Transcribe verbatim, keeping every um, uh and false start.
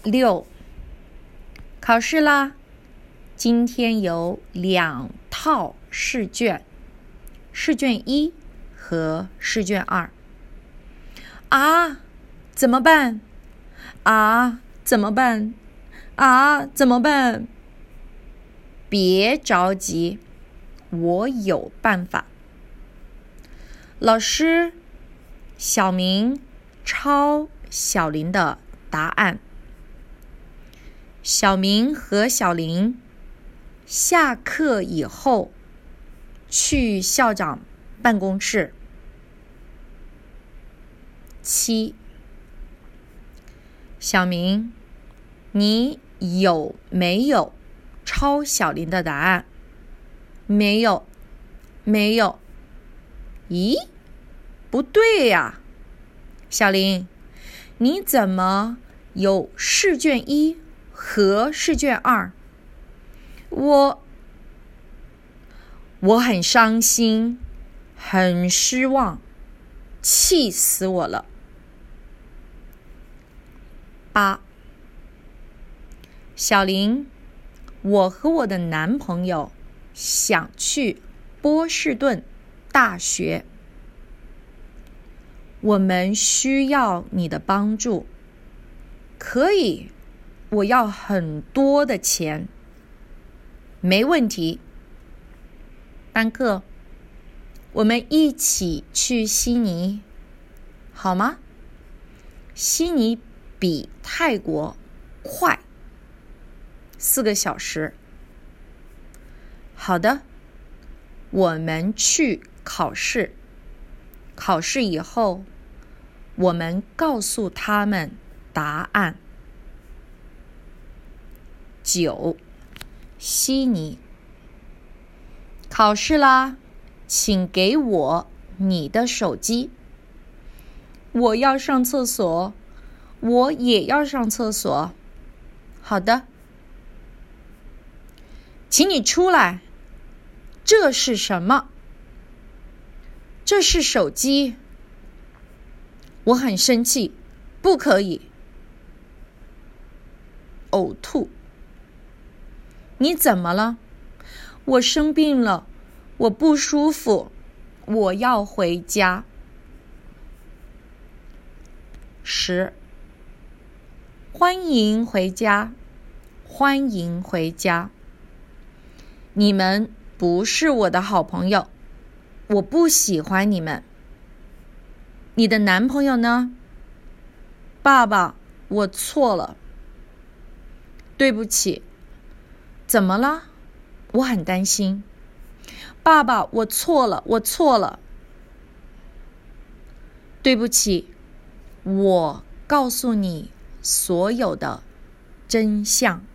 六，考试啦！今天有两套试卷，试卷一和试卷二。啊，怎么办？啊，怎么办？啊，怎么办？别着急，我有办法。老师，小明抄小林的答案。小明和小林下课以后去校长办公室。七，小明，你有没有抄小林的答案？没有，没有。咦，不对呀，小林，你怎么有试卷一和试卷二？我我很伤心，很失望，气死我了。八，小林，我和我的男朋友想去波士顿大学，我们需要你的帮助。可以，我要很多的钱。没问题。班克，我们一起去悉尼，好吗？悉尼比泰国快四个小时。好的，我们去考试。考试以后，我们告诉他们答案。九，悉尼。考试啦，请给我你的手机。我要上厕所，我也要上厕所。好的。请你出来。这是什么？这是手机。我很生气，不可以。呕吐。你怎么了？我生病了，我不舒服，我要回家。十，欢迎回家，欢迎回家。你们不是我的好朋友，我不喜欢你们。你的男朋友呢？爸爸，我错了。对不起。怎么了？我很担心。爸爸，我错了，我错了。对不起，我告诉你所有的真相。